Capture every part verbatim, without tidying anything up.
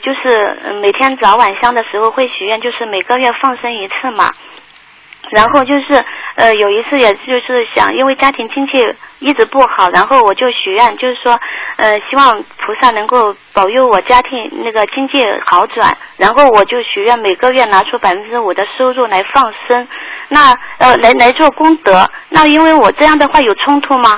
就是呃每天早晚香的时候会许愿，就是每个月放生一次嘛。然后就是呃有一次也就是想，因为家庭经济一直不好，然后我就许愿，就是说呃希望菩萨能够保佑我家庭那个经济好转，然后我就许愿每个月拿出百分之五的收入来放生，那呃来来做功德。那因为我这样的话有冲突吗？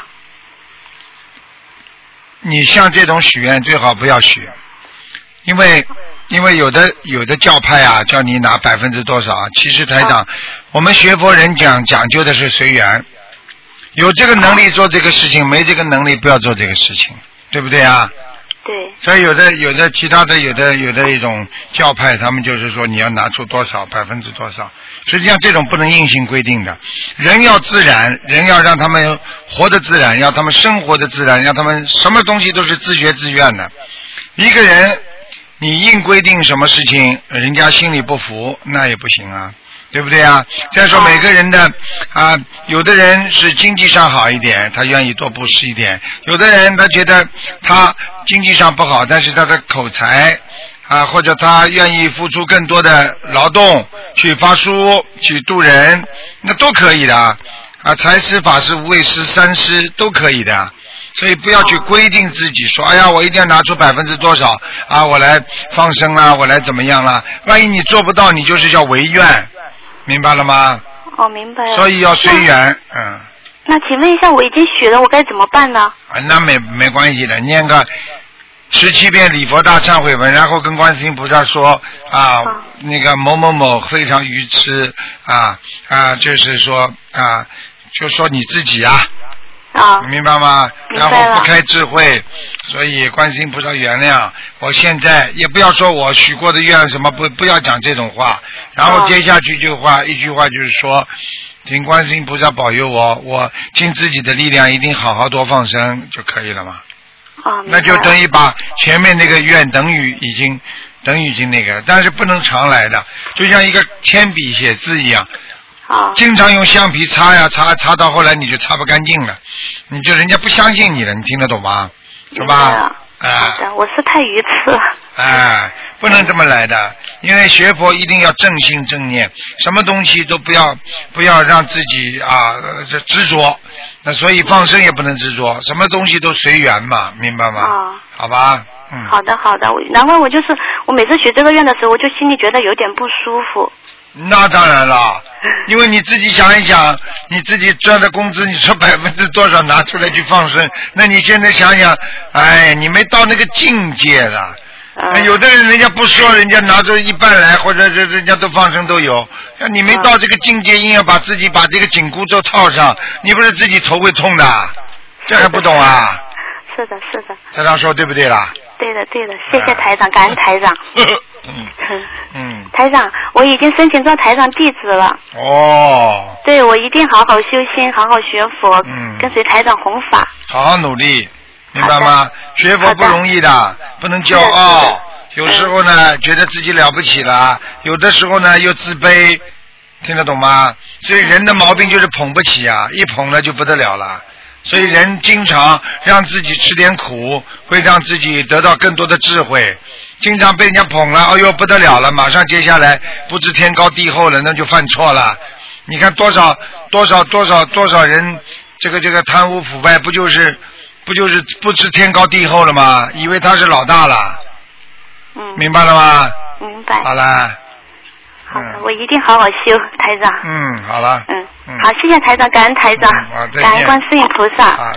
你像这种许愿最好不要许，因为因为有的有的教派啊，叫你拿百分之多少啊？其实台长，啊、我们学佛人讲讲究的是随缘，有这个能力做这个事情，没这个能力不要做这个事情，对不对啊？ 对。 所以有的有的其他的有的有的一种教派，他们就是说你要拿出多少百分之多少，实际上这种不能硬性规定的，人要自然，人要让他们活得自然，要他们生活的自然，让他们什么东西都是自觉自愿的。一个人你硬规定什么事情，人家心里不服，那也不行啊，对不对啊？再说每个人的啊，有的人是经济上好一点，他愿意多布施一点；有的人他觉得他经济上不好，但是他的口才啊，或者他愿意付出更多的劳动去发书、去度人，那都可以的啊。财施、法施、无畏施、三施都可以的。所以不要去规定自己说，哎呀，我一定要拿出百分之多少啊，我来放生啦，我来怎么样啦？万一你做不到，你就是叫违愿，明白了吗？ 哦，明白了。 所以要随缘，嗯。 那请问一下，我已经许了，我该怎么办呢？ 啊，那没没关系的，念个十七遍礼佛大忏悔文，然后跟观世音菩萨说啊，哦、那个某某某非常愚痴啊啊，就是说啊，就说你自己啊。 啊， 明白吗？然后不开智慧，所以观世音菩萨原谅。我现在也不要说我许过的愿什么，不不要讲这种话。然后接下去一句话，一句话就是说，请观世音菩萨保佑我，我尽自己的力量，一定好好多放生就可以了嘛。 啊， 那就等于把前面那个愿等于已经等于已经那个了，但是不能常来的，就像一个铅笔写字一样。 啊， 经常用橡皮擦呀擦，擦到后来你就擦不干净了，你就人家不相信你了，你听得懂吗？是吧？ 哎、啊，好的，我是太愚痴了。 哎，不能这么来的，因为学佛一定要正心正念，什么东西都不要不要让自己啊这执着，那所以放生也不能执着，什么东西都随缘嘛，明白吗？ 啊， 好吧，嗯。 好的好的，然后我就是我每次许这个愿的时候，我就心里觉得有点不舒服。 那当然了，因为你自己想一想，你自己赚的工资，你说百分之多少拿出来去放生？那你现在想想，哎，你没到那个境界了。嗯、有的人人家不说，人家拿出一半来，或者人家都放生都有。你没到这个境界，硬要把自己把这个紧箍咒套上，你不是自己头会痛的？这还不懂啊？ 是的，是的。 台长说对不对啦？ 对的，对的，谢谢台长，感恩台长。 嗯嗯， 台长，我已经申请做台长弟子了。 哦。 对，我一定好好修心，好好学佛，嗯，跟随台长弘法。 好好努力，明白吗？学佛不容易的，不能骄傲。有时候呢，觉得自己了不起了；有的时候呢，又自卑，听得懂吗？所以人的毛病就是捧不起啊，一捧了就不得了了。所以人经常让自己吃点苦，会让自己得到更多的智慧。经常被人家捧了，哎呦不得了了，马上接下来不知天高地厚了，那就犯错了。你看多少多少多少多少人，这个这个贪污腐败，不就是不就是不知天高地厚了吗？以为他是老大了。 嗯。 明白了吗？ 明白。 好了。 好的，嗯、我一定好好修，台长。 嗯，好了。 嗯。嗯好，谢谢台长，感恩台长， 嗯、 感恩观世音菩萨。